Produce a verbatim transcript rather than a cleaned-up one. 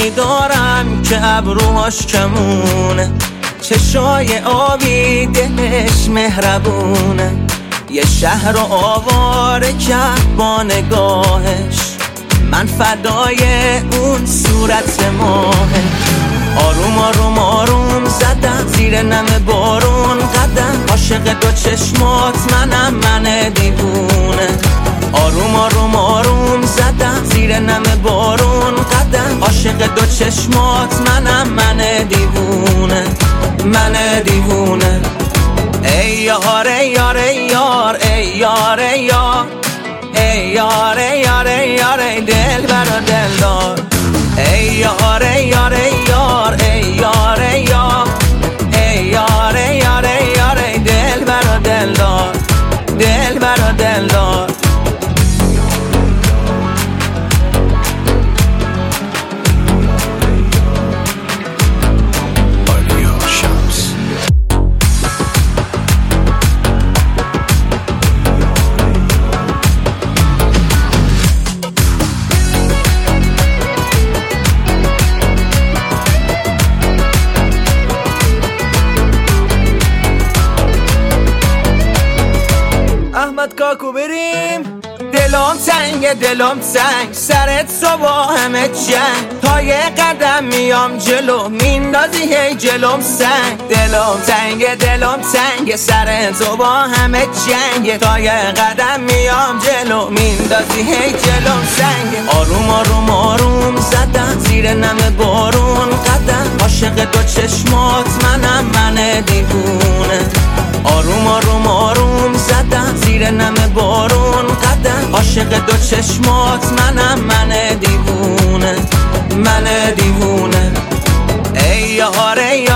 رفیقی دارم که ابروهاش کمونه، چشای آبی دلش مهربونه، یه شهر آواره کرد با نگاهش، من فدای اون صورت ماهه. آروم آروم آروم زدم زیر نم بارون قدم، عاشق دو چشمات منم من دیوونه. آروم آروم آروم زدم زیر نم بارون قدم، عاشق دو چشمات منم من دیوونه، من دیوونه. ای یار ای یار ای یار ای یار ای یار ای یار ای یار ای یار ای دل برا دل دار. ای یار ای یار ای یار ای یار ای یار ای یار ای یار ای یار ای دل برا دل دار، دل برا دل دار. احمد کاکو بریم، دلم تنگ دلم تنگ، سرت صبح همه جنگ، تا یه قدم میام جلو میندازی هی جلوم سنگ. دلم تنگ دلم تنگ، سرت صبح همه جنگ، تا یه قدم میام جلو میندازی هی جلوم سنگ. آروم آروم آروم زدم زیر نم بارون قدم، عاشق دو چشمات منم من دیوونه. آروم آروم آروم زدم زیر نم بارون قدم، عاشق دو چشمات منم من دیوونه، من دیوونه. ای یار ای